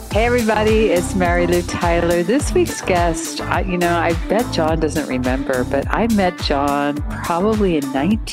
Hey everybody, it's Mary Lou Tyler. This week's guest, I bet John doesn't remember, but I met John probably in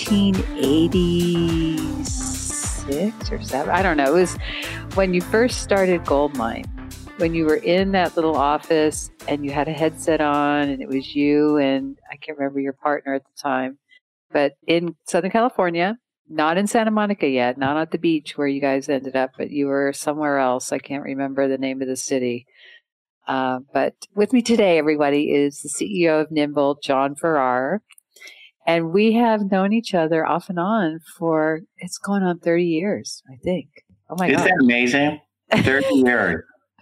1986 or 7. I don't know. It was when you first started Goldmine, when you were in that little office and you had a headset on and it was you and I can't remember your partner at the time, but in Southern California. Not in Santa Monica yet, not at the beach where you guys ended up, but you were somewhere else. I can't remember the name of the city. But with me today, everybody, is the CEO of Nimble, John Farrar. And we have known each other off and on for, it's going on 30 years, I think. Oh my God. Isn't that amazing? 30 years.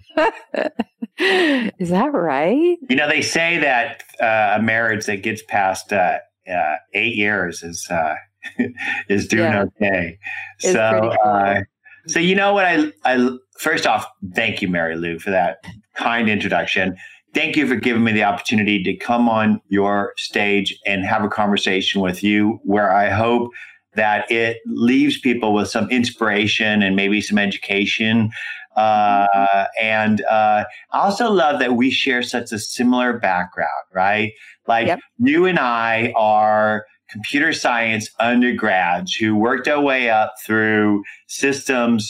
Is that right? You know, they say that a marriage that gets past 8 years is doing okay. So you know what? I first off, thank you, Mary Lou, for that kind introduction. Thank you for giving me the opportunity to come on your stage and have a conversation with you, where I hope that it leaves people with some inspiration and maybe some education. And I also love that we share such a similar background, right? Like you and I are computer science undergrads who worked our way up through systems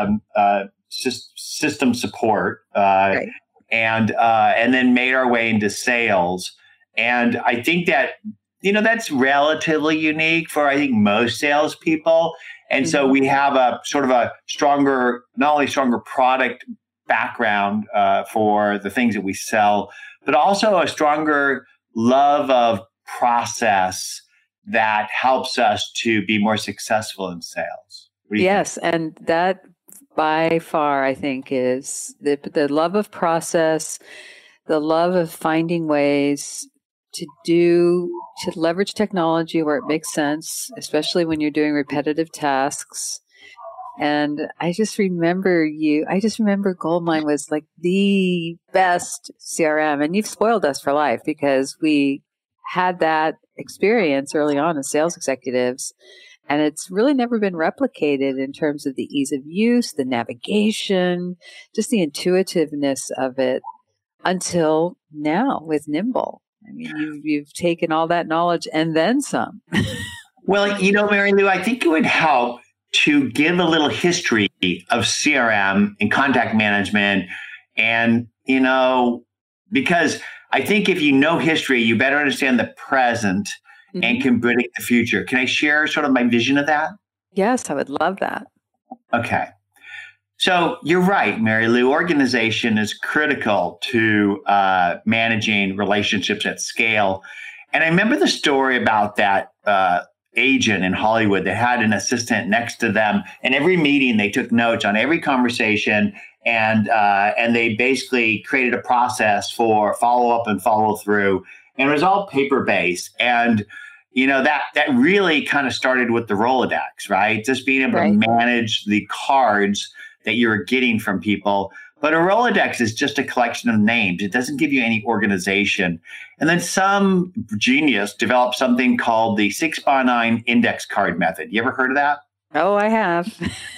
system support, and then made our way into sales. And I think that that's relatively unique for most salespeople. And so we have a sort of a stronger, not only stronger product background for the things that we sell, but also a stronger love of process that helps us to be more successful in sales. Yes, and that by far, I think, is the love of process, the love of finding ways to leverage technology where it makes sense, especially when you're doing repetitive tasks. And I just remember Goldmine was like the best CRM, and you've spoiled us for life because we had that experience early on as sales executives, and it's really never been replicated in terms of the ease of use, the navigation, just the intuitiveness of it until now with Nimble. I mean, you've taken all that knowledge and then some. Well, Mary Lou, I think it would help to give a little history of CRM and contact management, and because I think if you know history, you better understand the present and can predict the future. Can I share sort of my vision of that? Yes, I would love that. Okay. So you're right, Mary Lou. Organization is critical to managing relationships at scale. And I remember the story about that agent in Hollywood that had an assistant next to them. And every meeting, they took notes on every conversation. And they basically created a process for follow up and follow through, and it was all paper based. And that really kind of started with the Rolodex, right? Just being able to manage the cards that you're getting from people. But a Rolodex is just a collection of names. It doesn't give you any organization. And then some genius developed something called the 6x9 index card method. You ever heard of that? Oh, I have.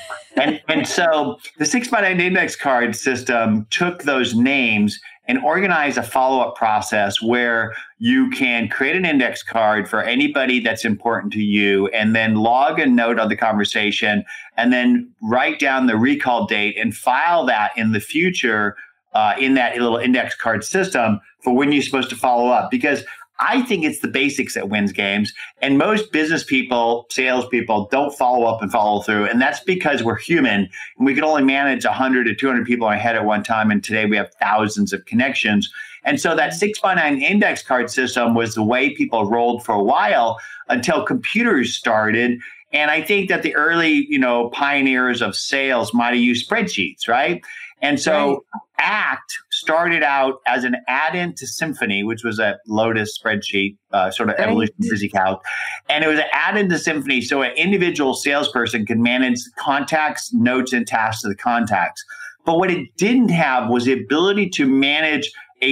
And so the 6x9 index card system took those names and organized a follow-up process where you can create an index card for anybody that's important to you, and then log a note of the conversation, and then write down the recall date and file that in the future in that little index card system for when you're supposed to follow up. Because I think it's the basics that wins games. And most business people, salespeople, don't follow up and follow through. And that's because we're human and we can only manage 100 to 200 people in our head at one time. And today we have thousands of connections. And so that 6x9 index card system was the way people rolled for a while until computers started. And I think that the early, pioneers of sales might have used spreadsheets, right? And so ACT started out as an add-in to Symphony, which was a Lotus spreadsheet, sort of evolution of VisiCalc. And it was an add-in to Symphony, so an individual salesperson could manage contacts, notes, and tasks of the contacts. But what it didn't have was the ability to manage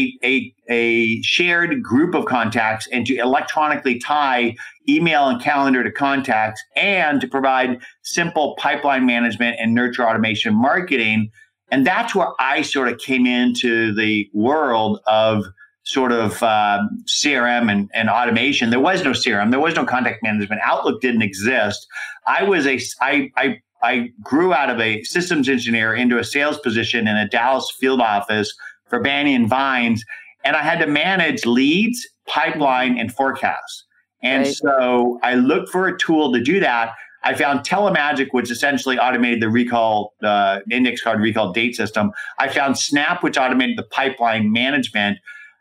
a shared group of contacts and to electronically tie email and calendar to contacts, and to provide simple pipeline management and nurture automation marketing. And that's where I sort of came into the world of sort of CRM and automation. There was no CRM. There was no contact management. Outlook didn't exist. I grew out of a systems engineer into a sales position in a Dallas field office for Banyan Vines. And I had to manage leads, pipeline, and forecasts. And so I looked for a tool to do that. I found Telemagic, which essentially automated the recall, index card recall date system. I found Snap, which automated the pipeline management,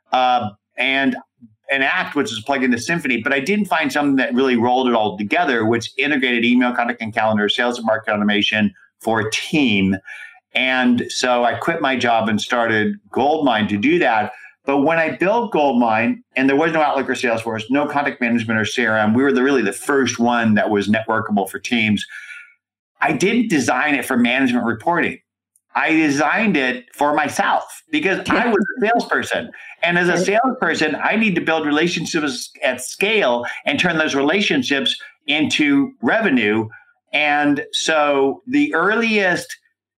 and Act, which is plugged into Symphony. But I didn't find something that really rolled it all together, which integrated email, contact, and calendar, sales and market automation for a team. And so I quit my job and started Goldmine to do that. But when I built Goldmine, and there was no Outlook or Salesforce, no contact management or CRM, we were really the first one that was networkable for teams. I didn't design it for management reporting. I designed it for myself because I was a salesperson. And as a salesperson, I need to build relationships at scale and turn those relationships into revenue. And so the earliest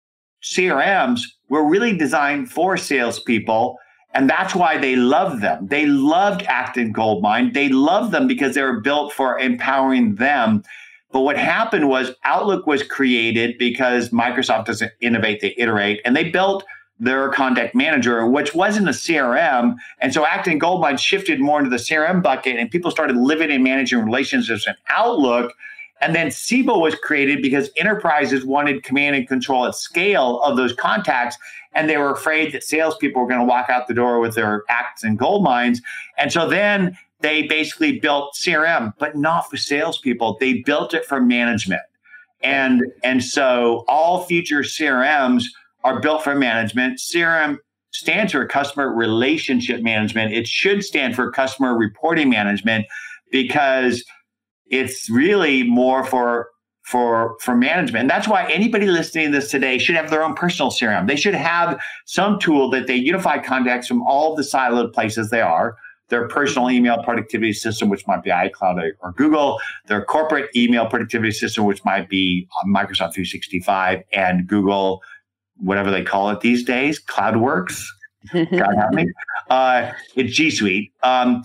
CRMs were really designed for salespeople. And that's why they loved them. They loved Act and Goldmine. They loved them because they were built for empowering them. But what happened was Outlook was created because Microsoft doesn't innovate, they iterate. And they built their contact manager, which wasn't a CRM. And so Act and Goldmine shifted more into the CRM bucket, and people started living and managing relationships in Outlook. And then Siebel was created because enterprises wanted command and control at scale of those contacts. And they were afraid that salespeople were going to walk out the door with their Acts and Goldmines. And so then they basically built CRM, but not for salespeople. They built it for management. And so all future CRMs are built for management. CRM stands for customer relationship management. It should stand for customer reporting management because it's really more for management. And that's why anybody listening to this today should have their own personal CRM. They should have some tool that they unify contacts from all of the siloed places they are. Their personal email productivity system, which might be iCloud or Google, their corporate email productivity system, which might be Microsoft 365 and Google, whatever they call it these days, CloudWorks. God help me. It's G Suite. And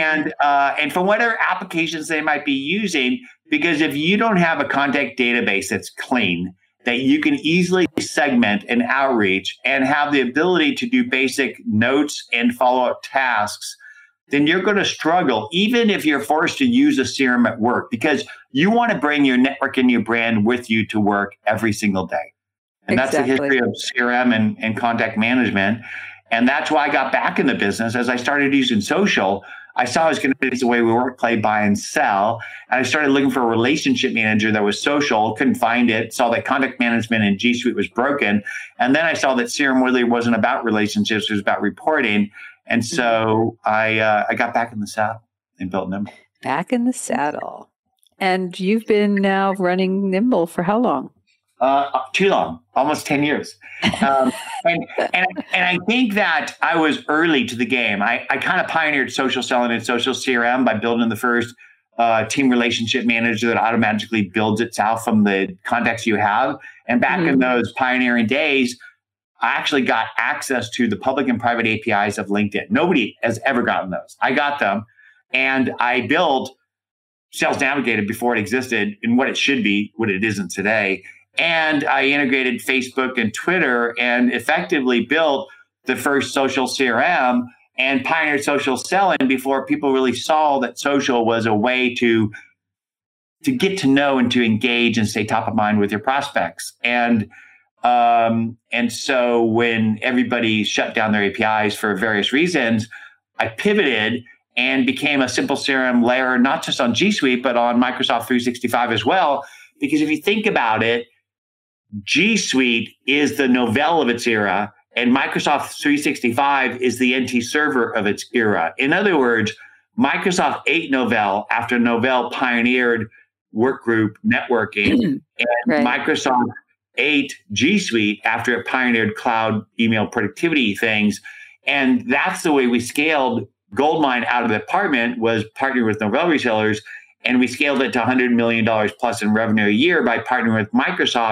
for whatever applications they might be using, because if you don't have a contact database that's clean, that you can easily segment and outreach and have the ability to do basic notes and follow-up tasks, then you're going to struggle, even if you're forced to use a CRM at work, because you want to bring your network and your brand with you to work every single day. And that's the history of CRM and contact management. And that's why I got back in the business. As I started using social, I saw it was going to be the way we work, play, buy, and sell. And I started looking for a relationship manager that was social, couldn't find it, saw that contact management in G Suite was broken. And then I saw that CRM really wasn't about relationships, it was about reporting. And so I got back in the saddle and built Nimble. Back in the saddle. And you've been now running Nimble for how long? Too long, almost 10 years. And I think that I was early to the game. I kind of pioneered social selling and social CRM by building the first team relationship manager that automatically builds itself from the contacts you have. And back in those pioneering days, I actually got access to the public and private APIs of LinkedIn. Nobody has ever gotten those. I got them, and I built Sales Navigator before it existed and what it should be, what it isn't today. And I integrated Facebook and Twitter and effectively built the first social CRM and pioneered social selling before people really saw that social was a way to get to know and to engage and stay top of mind with your prospects. And so when everybody shut down their APIs for various reasons, I pivoted and became a simple CRM layer, not just on G Suite, but on Microsoft 365 as well. Because if you think about it, G Suite is the Novell of its era, and Microsoft 365 is the NT Server of its era. In other words, Microsoft ate Novell after Novell pioneered workgroup networking, and Microsoft ate G Suite after it pioneered cloud email productivity things. And that's the way we scaled Goldmine out of the department, was partnering with Novell resellers. And we scaled it to $100 million plus in revenue a year by partnering with Microsoft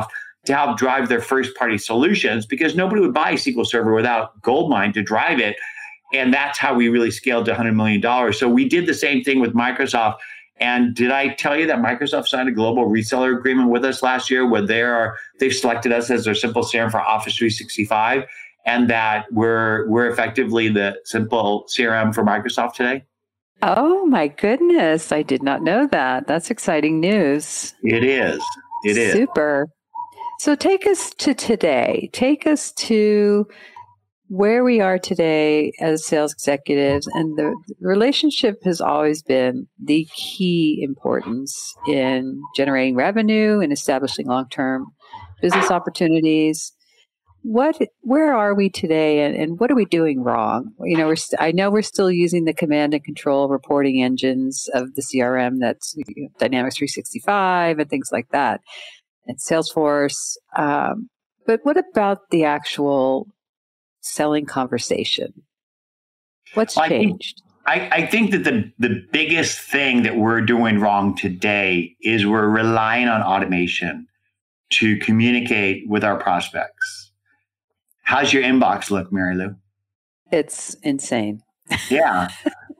to help drive their first party solutions, because nobody would buy SQL Server without Goldmine to drive it. And that's how we really scaled to $100 million. So we did the same thing with Microsoft. And did I tell you that Microsoft signed a global reseller agreement with us last year where they've selected us as their simple CRM for Office 365, and that we're effectively the simple CRM for Microsoft today? Oh my goodness. I did not know that. That's exciting news. It is. It is. Super. So take us to today. Take us to where we are today as sales executives. And the relationship has always been the key importance in generating revenue and establishing long-term business opportunities. Where are we today, and what are we doing wrong? You know, I know we're still using the command and control reporting engines of the CRM, that's Dynamics 365 and things like that, and Salesforce. But what about the actual selling conversation? What's changed? I think that the biggest thing that we're doing wrong today is we're relying on automation to communicate with our prospects. How's your inbox look, Mary Lou? It's insane. Yeah.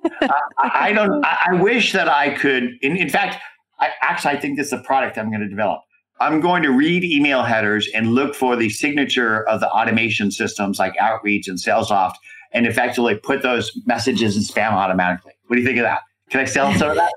I wish that I could. In fact, I think this is a product I'm going to develop. I'm going to read email headers and look for the signature of the automation systems like Outreach and SalesLoft, and effectively put those messages in spam automatically. What do you think of that? Can I sell some of that?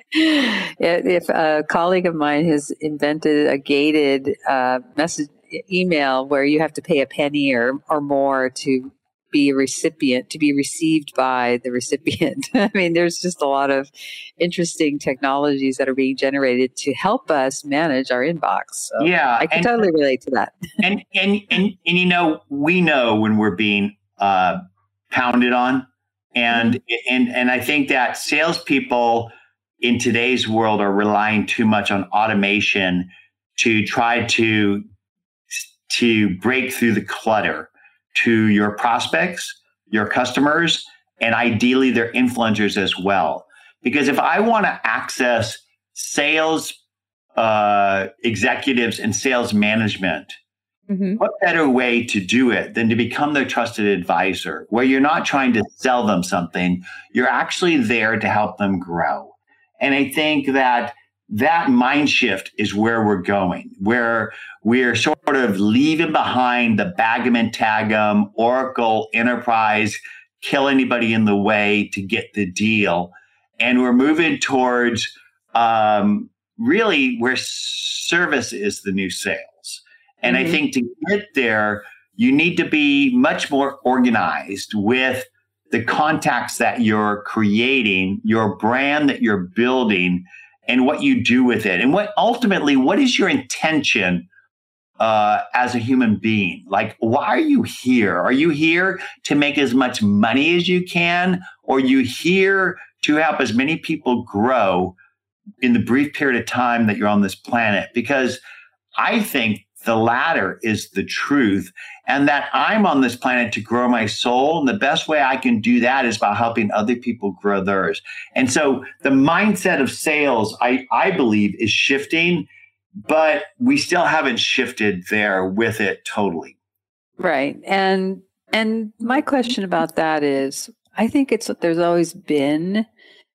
If a colleague of mine has invented a gated message email where you have to pay a penny or more to be a recipient, to be received by the recipient. I mean, there's just a lot of interesting technologies that are being generated to help us manage our inbox. So yeah, I can totally relate to that. And you know, we know when we're being pounded on, and I think that salespeople in today's world are relying too much on automation to try to break through the clutter to your prospects, your customers, and ideally their influencers as well. Because if I want to access sales executives and sales management, what better way to do it than to become their trusted advisor, where you're not trying to sell them something, you're actually there to help them grow. And I think that mind shift is where we're going, where we're sort of leaving behind the bag 'em and tag 'em, Oracle Enterprise, kill anybody in the way to get the deal. And we're moving towards really where service is the new sales. And I think to get there, you need to be much more organized with the contacts that you're creating, your brand that you're building, and what you do with it. And what is your intention as a human being? Like, why are you here? Are you here to make as much money as you can? Or are you here to help as many people grow in the brief period of time that you're on this planet? Because I think the latter is the truth, and that I'm on this planet to grow my soul. And the best way I can do that is by helping other people grow theirs. And so the mindset of sales, I believe, is shifting, but we still haven't shifted there with it totally. Right. And my question about that is, I think there's always been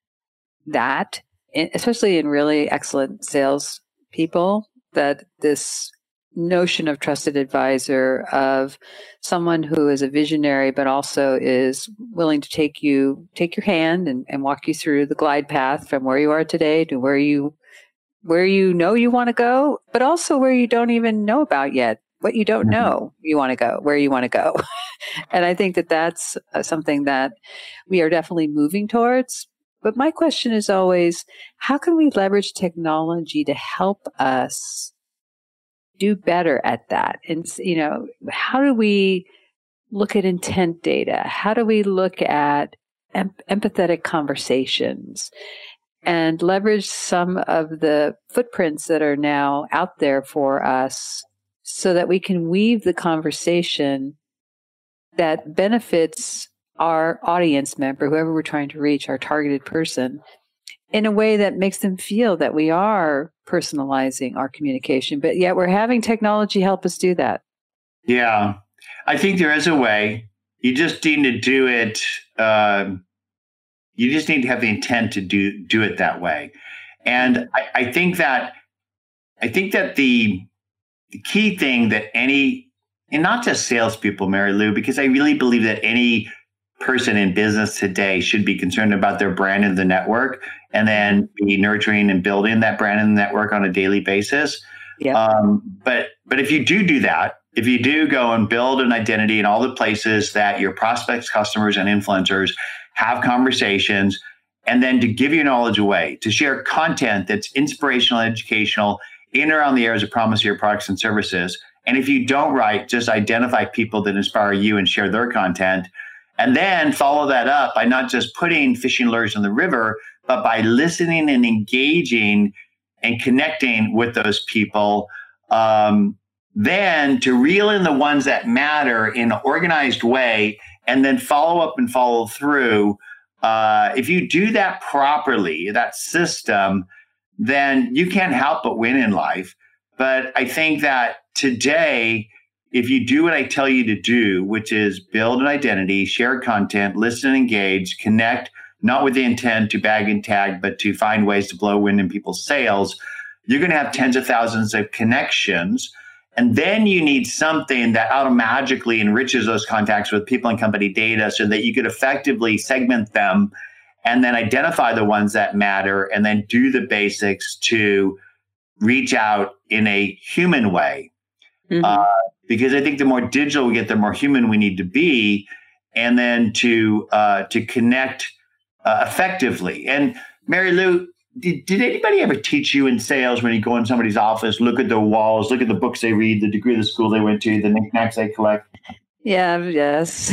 that, especially in really excellent sales people, that this notion of trusted advisor, of someone who is a visionary, but also is willing to take your hand and walk you through the glide path from where you are today to where you know you want to go, but also where you don't even know about yet, what you don't know you want to go, where you want to go. And I think that that's something that we are definitely moving towards. But my question is always, how can we leverage technology to help us do better at that? And, how do we look at intent data? How do we look at empathetic conversations and leverage some of the footprints that are now out there for us so that we can weave the conversation that benefits our audience member, whoever we're trying to reach, our targeted person, in a way that makes them feel that we are personalizing our communication, but yet we're having technology help us do that. Yeah, I think there is a way. You just need to do it. You just need to have the intent to do it that way. And I think that the key thing that and not just salespeople, Mary Lou, because I really believe that any person in business today should be concerned about their brand in the network and then be nurturing and building that brand in the network on a daily basis. Yeah. But if you do that, if you do go and build an identity in all the places that your prospects, customers, and influencers have conversations, and then to give your knowledge away, to share content that's inspirational, educational, in and around the areas of promise of your products and services. And if you don't write, just identify people that inspire you and share their content. And then follow that up by not just putting fishing lures in the river, but by listening and engaging and connecting with those people. Then to reel in the ones that matter in an organized way, and then follow up and follow through. If you do that properly, that system, then you can't help but win in life. But I think that today, if you do what I tell you to do, which is build an identity, share content, listen, engage, connect, not with the intent to bag and tag, but to find ways to blow wind in people's sails, you're going to have tens of thousands of connections. And then you need something that automatically enriches those contacts with people and company data so that you could effectively segment them and then identify the ones that matter and then do the basics to reach out in a human way. Mm-hmm. Because I think the more digital we get, the more human we need to be, and then to connect effectively. And Mary Lou, did anybody ever teach you in sales when you go in somebody's office, look at the walls, look at the books they read, the degree of the school they went to, the knickknacks they collect? Yeah, yes.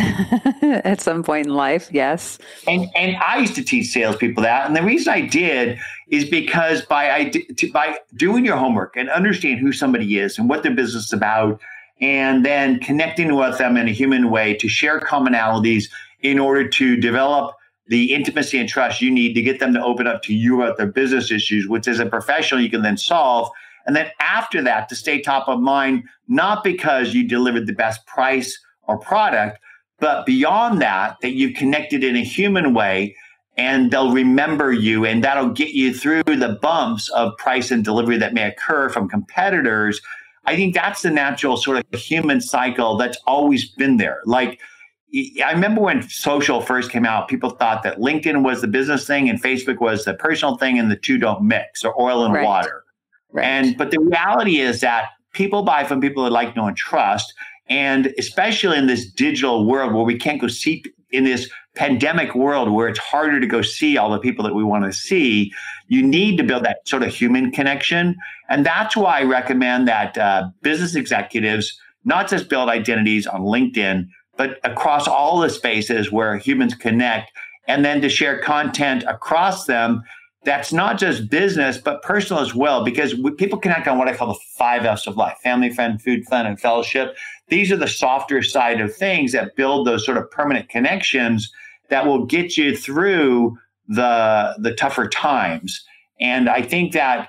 At some point in life, yes. And I used to teach salespeople that. And the reason I did is because by doing your homework and understanding who somebody is and what their business is about, and then connecting with them in a human way to share commonalities in order to develop the intimacy and trust you need to get them to open up to you about their business issues, which as a professional you can then solve. And then after that, to stay top of mind, not because you delivered the best price or product, but beyond that, that you connected in a human way, and they'll remember you, and that'll get you through the bumps of price and delivery that may occur from competitors. I think that's the natural sort of human cycle that's always been there. Like, I remember when social first came out, people thought that LinkedIn was the business thing and Facebook was the personal thing, and the two don't mix, or oil and water. Right. But the reality is that people buy from people that like, know, and trust. And especially in this digital world where we can't go see, in this pandemic world where it's harder to go see all the people that we want to see, you need to build that sort of human connection. And that's why I recommend that business executives not just build identities on LinkedIn, but across all the spaces where humans connect, and then to share content across them that's not just business, but personal as well, because people connect on what I call the 5 F's of life: family, friend, food, fun, and fellowship. These are the softer side of things that build those sort of permanent connections that will get you through the tougher times. And I think that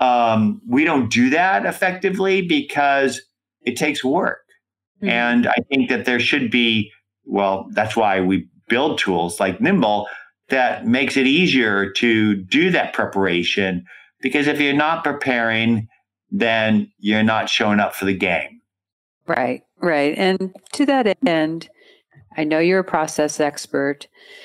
we don't do that effectively because it takes work. Mm-hmm. And I think that there should be, well, that's why we build tools like Nimble that makes it easier to do that preparation. Because if you're not preparing, then you're not showing up for the game. Right, right. And to that end, I know you're a process expert.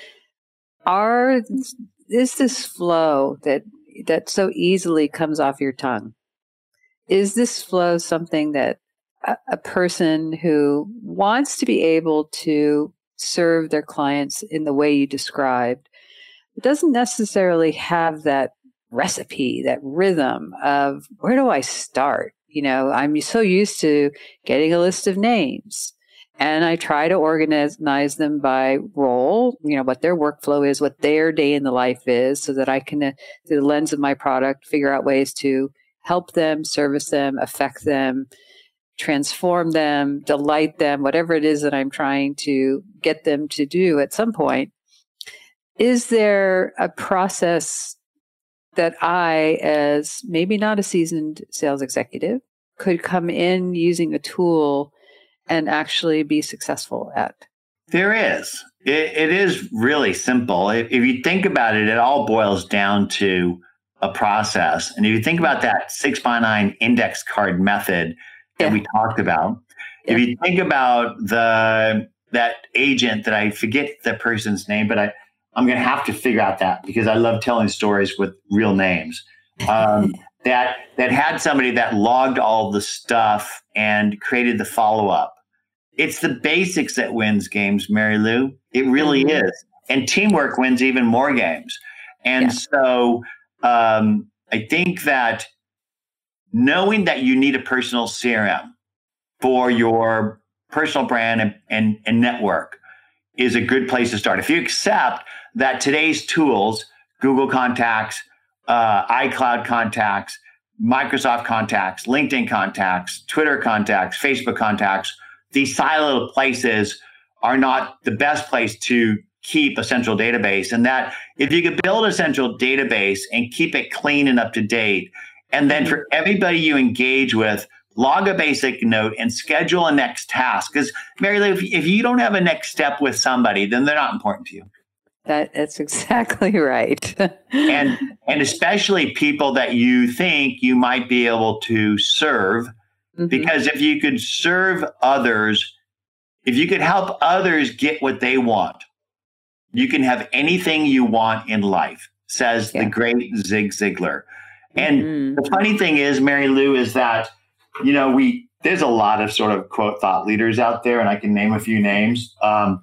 Is this flow that so easily comes off your tongue? Is this flow something that a person who wants to be able to serve their clients in the way you described, but doesn't necessarily have that recipe, that rhythm of where do I start? You know, I'm so used to getting a list of names, and I try to organize them by role, you know, what their workflow is, what their day in the life is, so that I can, through the lens of my product, figure out ways to help them, service them, affect them, transform them, delight them, whatever it is that I'm trying to get them to do at some point. Is there a process that I, as maybe not a seasoned sales executive, could come in using a tool and actually be successful at? There is. It is really simple. If you think about it, it all boils down to a process. And if you think about that 6x9 index card method that we talked about, if you think about that agent that I forget the person's name, but I'm going to have to figure out that because I love telling stories with real names. That had somebody that logged all the stuff and created the follow-up. It's the basics that wins games, Mary Lou. It really is. And teamwork wins even more games. And so I think that knowing that you need a personal CRM for your personal brand and network is a good place to start. If you accept that today's tools, Google Contacts, iCloud Contacts, Microsoft Contacts, LinkedIn Contacts, Twitter Contacts, Facebook Contacts, these siloed places are not the best place to keep a central database. And that if you could build a central database and keep it clean and up to date, and then for everybody you engage with, log a basic note and schedule a next task. Because Mary Lou, if you don't have a next step with somebody, then they're not important to you. That's exactly right. and especially people that you think you might be able to serve. Because if you could serve others, if you could help others get what they want, you can have anything you want in life, says the great Zig Ziglar. And the funny thing is, Mary Lou, is that, there's a lot of sort of quote thought leaders out there, and I can name a few names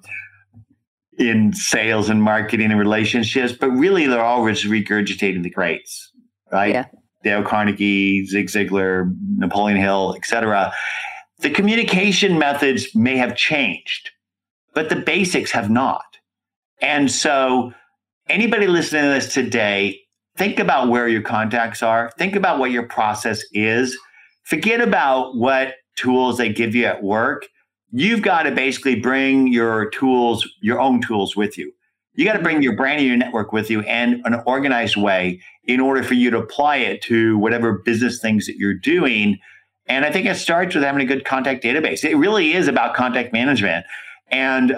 in sales and marketing and relationships, but really they're all just regurgitating the greats, right? Yeah. Dale Carnegie, Zig Ziglar, Napoleon Hill, etc. The communication methods may have changed, but the basics have not. And so anybody listening to this today, think about where your contacts are. Think about what your process is. Forget about what tools they give you at work. You've got to basically bring your tools, your own tools with you. You got to bring your brand and your network with you in an organized way in order for you to apply it to whatever business things that you're doing. And I think it starts with having a good contact database. It really is about contact management. And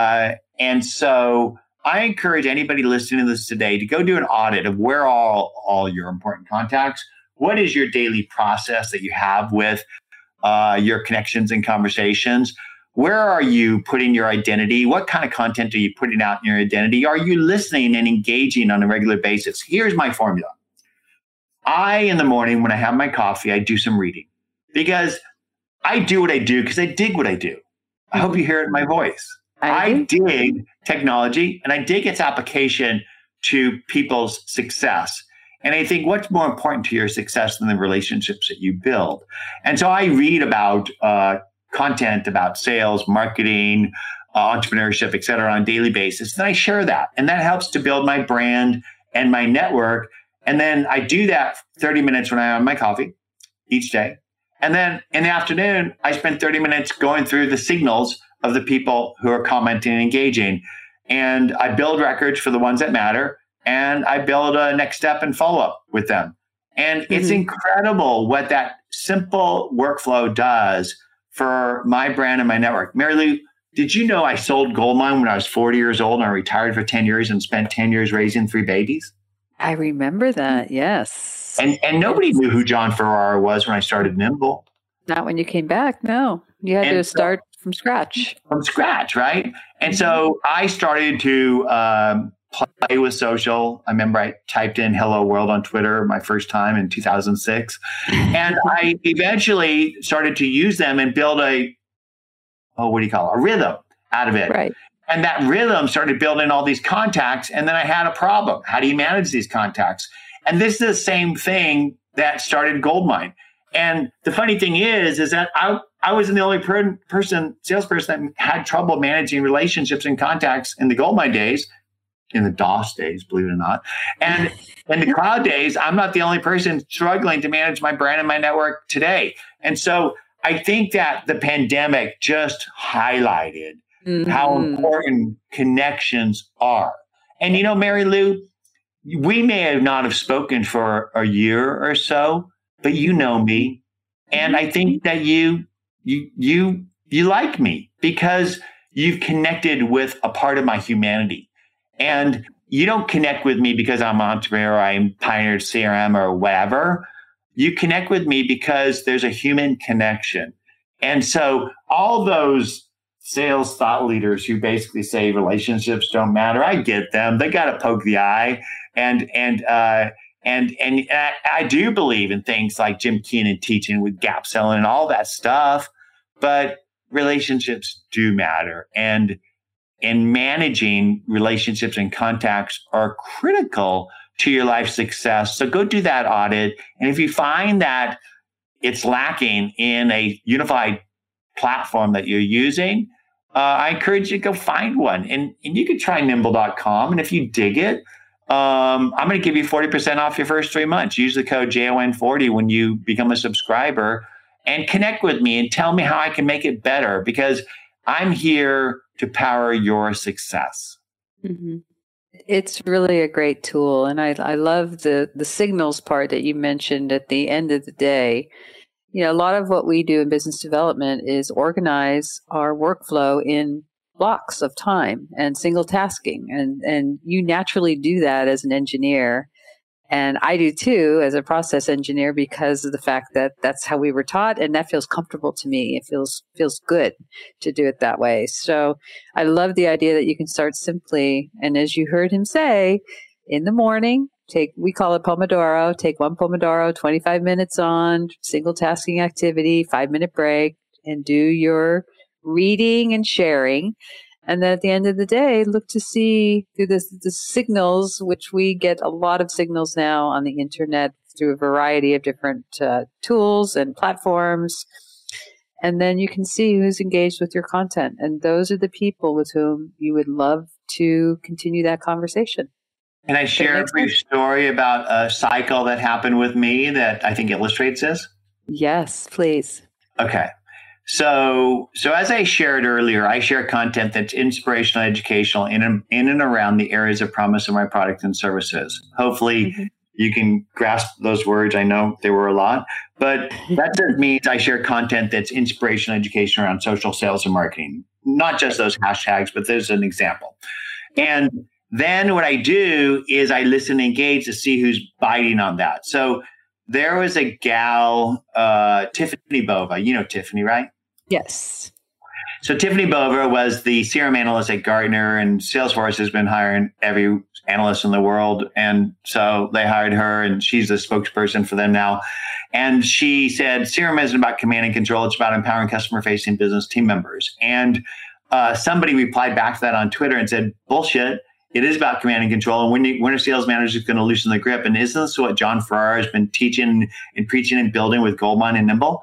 so I encourage anybody listening to this today to go do an audit of where are all your important contacts. What is your daily process that you have with your connections and conversations? Where are you putting your identity? What kind of content are you putting out in your identity? Are you listening and engaging on a regular basis? Here's my formula. In the morning, when I have my coffee, I do some reading because I do what I do because I dig what I do. I hope you hear it in my voice. I dig technology and I dig its application to people's success. And I think what's more important to your success than the relationships that you build? And so I read about content about sales, marketing, entrepreneurship, et cetera, on a daily basis. And I share that. And that helps to build my brand and my network. And then I do that 30 minutes when I have my coffee each day. And then in the afternoon, I spend 30 minutes going through the signals of the people who are commenting and engaging. And I build records for the ones that matter. And I build a next step and follow up with them. And it's incredible what that simple workflow does for my brand and my network. Mary Lou, did you know I sold Goldmine when I was 40 years old and I retired for 10 years and spent 10 years raising 3 babies? I remember that, yes. And nobody knew who John Ferrara was when I started Nimble. Not when you came back, no. You had to start from scratch. From scratch, right? And so I started to play with social. I remember I typed in "Hello World" on Twitter my first time in 2006. And I eventually started to use them and build a rhythm out of it. Right. And that rhythm started building all these contacts. And then I had a problem. How do you manage these contacts? And this is the same thing that started Goldmine. And the funny thing is that I wasn't the only salesperson that had trouble managing relationships and contacts in the Goldmine days. In the DOS days, believe it or not. And in the cloud days, I'm not the only person struggling to manage my brand and my network today. And so I think that the pandemic just highlighted how important connections are. And Mary Lou, we may have not have spoken for a year or so, but you know me. And I think that you like me because you've connected with a part of my humanity. And you don't connect with me because I'm an entrepreneur or I'm pioneered CRM or whatever. You connect with me because there's a human connection. And so all those sales thought leaders who basically say relationships don't matter, I get them. They got to poke the eye. And I do believe in things like Jim Keenan teaching with gap selling and all that stuff, but relationships do matter. And managing relationships and contacts are critical to your life success. So go do that audit. And if you find that it's lacking in a unified platform that you're using, I encourage you to go find one. And you can try nimble.com. And if you dig it, I'm going to give you 40% off your first 3 months. Use the code JON40 when you become a subscriber and connect with me and tell me how I can make it better, because I'm here to power your success. Mm-hmm. It's really a great tool. And I love the signals part that you mentioned at the end of the day. You know, a lot of what we do in business development is organize our workflow in blocks of time and single tasking. And you naturally do that as an engineer. And I do too, as a process engineer, because of the fact that that's how we were taught, and that feels comfortable to me. It feels good to do it that way. So I love the idea that you can start simply, and as you heard him say, in the morning, we call it Pomodoro, take one Pomodoro, 25 minutes on, single tasking activity, 5-minute break, and do your reading and sharing. And then at the end of the day, look to see through the signals, which we get a lot of signals now on the internet through a variety of different tools and platforms. And then you can see who's engaged with your content. And those are the people with whom you would love to continue that conversation. Can I share a brief story about a cycle that happened with me that I think illustrates this? Yes, please. Okay. So as I shared earlier, I share content that's inspirational, educational in and around the areas of promise of my products and services. Hopefully, you can grasp those words. I know there were a lot, but that just means I share content that's inspirational, education around social, sales, and marketing. Not just those hashtags, but there's an example. And then what I do is I listen and engage to see who's biting on that. So there was a gal, Tiffany Bova. You know Tiffany, right? Yes. So Tiffany Bova was the CRM analyst at Gartner, and Salesforce has been hiring every analyst in the world. And so they hired her, and she's the spokesperson for them now. And she said, CRM isn't about command and control. It's about empowering customer-facing business team members. And somebody replied back to that on Twitter and said, bullshit. It is about command and control. And when a sales manager is going to loosen the grip? And isn't this what John Ferrara has been teaching and preaching and building with Goldmine and Nimble?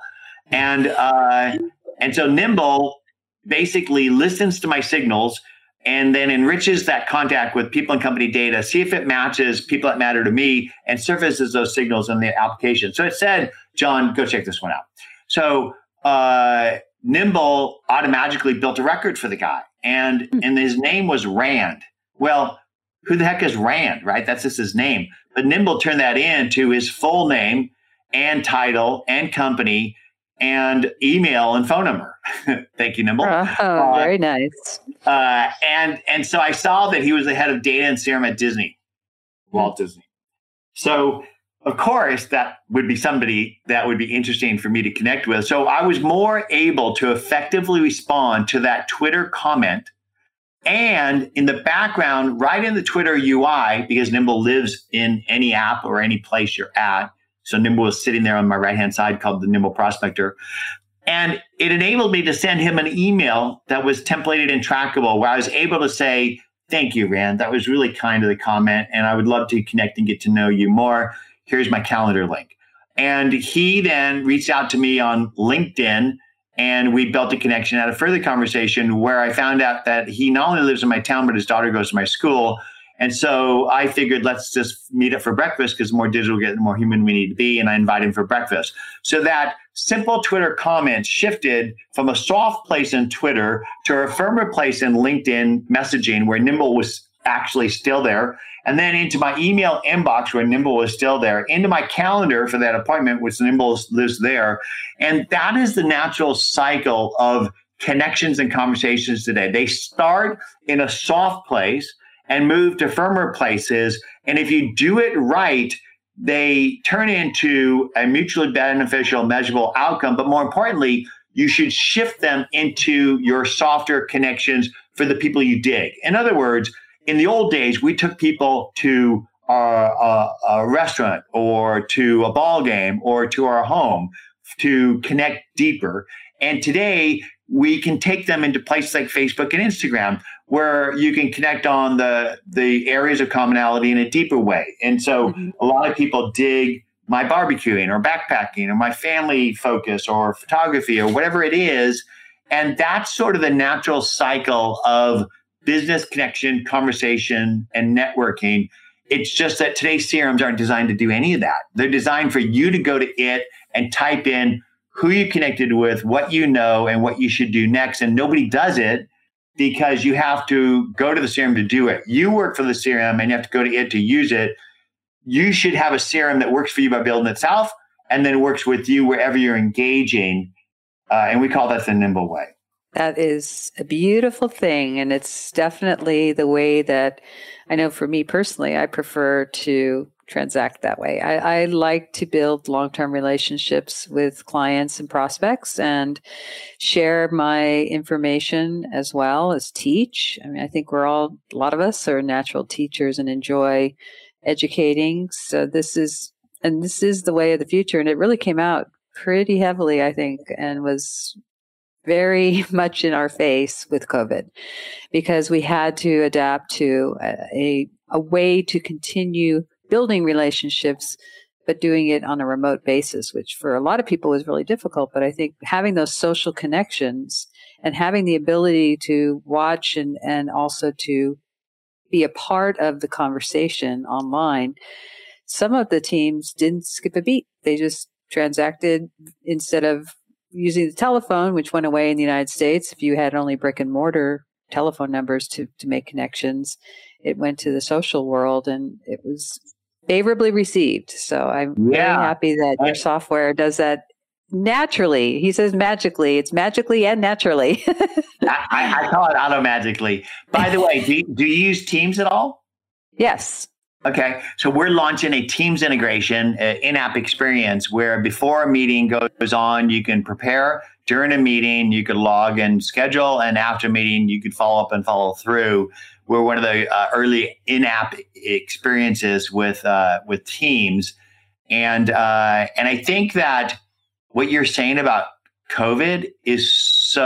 And so Nimble basically listens to my signals and then enriches that contact with people and company data, see if it matches people that matter to me, and surfaces those signals in the application. So it said, John, go check this one out. So Nimble automatically built a record for the guy, and his name was Rand. Well, who the heck is Rand, right? That's just his name. But Nimble turned that into his full name and title and company and email and phone number. Thank you, Nimble. Oh, very nice. And so I saw that he was the head of data and CRM at Disney, Walt Disney. So of course, that would be somebody that would be interesting for me to connect with. So I was more able to effectively respond to that Twitter comment. And in the background, right in the Twitter UI, because Nimble lives in any app or any place you're at. So Nimble was sitting there on my right-hand side called the Nimble Prospector. And it enabled me to send him an email that was templated and trackable, where I was able to say, thank you, Rand. That was really kind of the comment. And I would love to connect and get to know you more. Here's my calendar link. And he then reached out to me on LinkedIn, and we built a connection, had a further conversation where I found out that he not only lives in my town, but his daughter goes to my school. And so I figured, let's just meet up for breakfast, because the more digital we get, the more human we need to be. And I invite him for breakfast. So that simple Twitter comment shifted from a soft place in Twitter to a firmer place in LinkedIn messaging, where Nimble was actually still there, and then into my email inbox where Nimble was still there, into my calendar for that appointment, which Nimble lives there. And that is the natural cycle of connections and conversations today. They start in a soft place and move to firmer places. And if you do it right, they turn into a mutually beneficial, measurable outcome. But more importantly, you should shift them into your softer connections for the people you dig. In other words, in the old days, we took people to a restaurant or to a ball game or to our home to connect deeper. And today, we can take them into places like Facebook and Instagram, where you can connect on the areas of commonality in a deeper way. And so a lot of people dig my barbecuing or backpacking or my family focus or photography or whatever it is. And that's sort of the natural cycle of business connection, conversation, and networking. It's just that today's CRMs aren't designed to do any of that. They're designed for you to go to it and type in who you connected with, what you know, and what you should do next. And nobody does it because you have to go to the CRM to do it. You work for the CRM and you have to go to it to use it. You should have a CRM that works for you by building itself and then works with you wherever you're engaging. And we call that the Nimble way. That is a beautiful thing. And it's definitely the way that I know for me personally, I prefer to transact that way. I like to build long-term relationships with clients and prospects and share my information as well as teach. I mean, I think a lot of us are natural teachers and enjoy educating. So this is the way of the future. And it really came out pretty heavily, I think, and was very much in our face with COVID because we had to adapt to a way to continue building relationships, but doing it on a remote basis, which for a lot of people was really difficult. But I think having those social connections and having the ability to watch and also to be a part of the conversation online, some of the teams didn't skip a beat. They just transacted instead of using the telephone, which went away in the United States. If you had only brick and mortar telephone numbers to make connections, it went to the social world and it was favorably received. So I'm very happy that your software does that naturally. He says magically. It's magically and naturally. I call it auto-magically. By the way, do you use Teams at all? Yes. Okay. So we're launching a Teams integration, in-app experience where before a meeting goes on, you can prepare. During a meeting, you could log and schedule. And after a meeting, you could follow up and follow through. We're one of the early in-app experiences with Teams. And I think that what you're saying about COVID is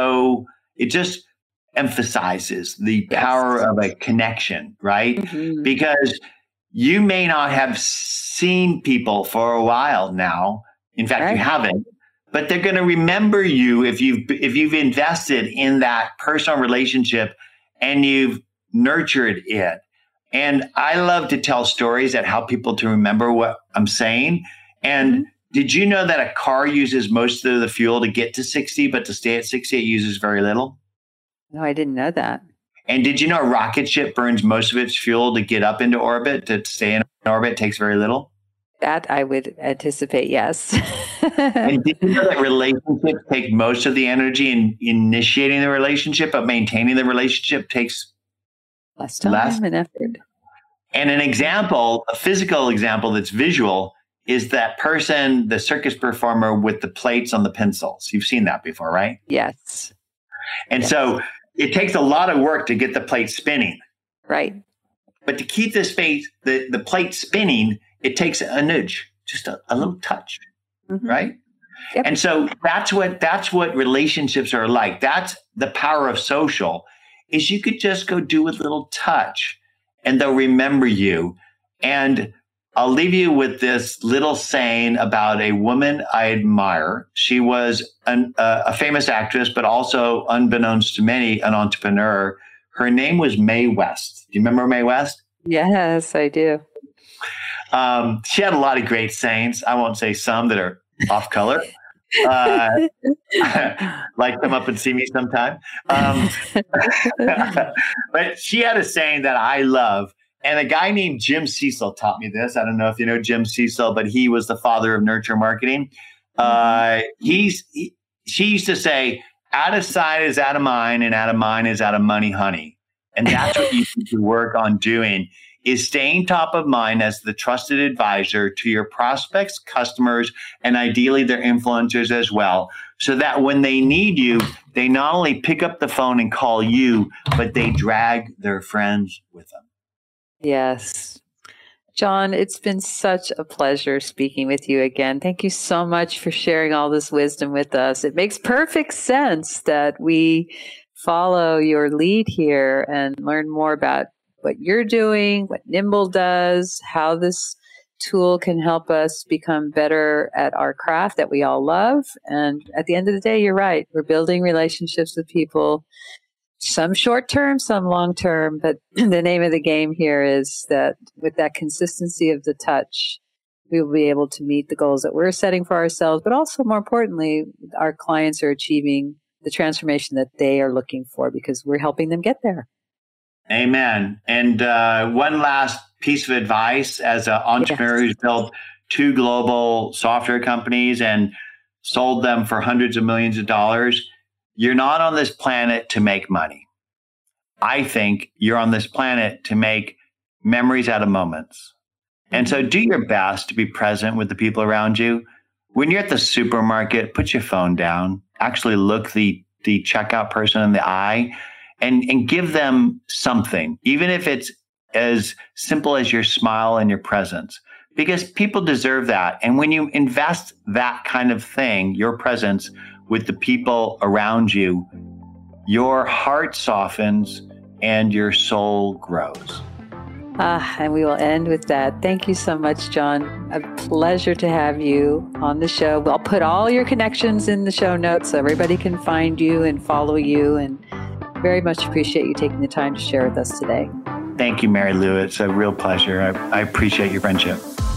it just emphasizes the power of a connection, right? Mm-hmm. Because you may not have seen people for a while now. In fact, you haven't, but they're going to remember you if you've invested in that personal relationship and you've nurtured it. And I love to tell stories that help people to remember what I'm saying. And did you know that a car uses most of the fuel to get to 60, but to stay at 60, it uses very little? No, I didn't know that. And did you know a rocket ship burns most of its fuel to get up into orbit? To stay in orbit takes very little? That I would anticipate, yes. And did you know that relationships take most of the energy in initiating the relationship, but maintaining the relationship takes less time and effort? And a physical example that's visual is that person, the circus performer with the plates on the pencils. You've seen that before, right? Yes. And so it takes a lot of work to get the plate spinning. Right. But to keep the plate spinning, it takes a nudge, just a little touch, right? Yep. And so that's what relationships are like. That's the power of social, is you could just go do a little touch and they'll remember you. And I'll leave you with this little saying about a woman I admire. She was a famous actress, but also, unbeknownst to many, an entrepreneur. Her name was Mae West. Do you remember Mae West? Yes, I do. She had a lot of great sayings. I won't say some that are off color, Like, come up and see me sometime. But she had a saying that I love. And a guy named Jim Cecil taught me this. I don't know if you know Jim Cecil, but he was the father of nurture marketing. She used to say, out of sight is out of mind, and out of mind is out of money, honey. And that's what you need to work on doing, is staying top of mind as the trusted advisor to your prospects, customers, and ideally their influencers as well, so that when they need you, they not only pick up the phone and call you, but they drag their friends with them. Yes. John, it's been such a pleasure speaking with you again. Thank you so much for sharing all this wisdom with us. It makes perfect sense that we follow your lead here and learn more about what you're doing, what Nimble does, how this tool can help us become better at our craft that we all love. And at the end of the day, you're right. We're building relationships with people, some short term, some long term. But the name of the game here is that with that consistency of the touch, we will be able to meet the goals that we're setting for ourselves, but also more importantly, our clients are achieving the transformation that they are looking for because we're helping them get there. Amen. And one last piece of advice as an entrepreneur who's built 2 global software companies and sold them for hundreds of millions of dollars. You're not on this planet to make money. I think you're on this planet to make memories out of moments. And so do your best to be present with the people around you. When you're at the supermarket, put your phone down, actually look the checkout person in the eye and give them something, even if it's as simple as your smile and your presence, because people deserve that. And when you invest that kind of thing, your presence with the people around you, your heart softens and your soul grows. And we will end with that. Thank you so much, John. A pleasure to have you on the show. I'll put all your connections in the show notes so everybody can find you and follow you, and very much appreciate you taking the time to share with us today. Thank you, Mary Lou. It's a real pleasure. I appreciate your friendship.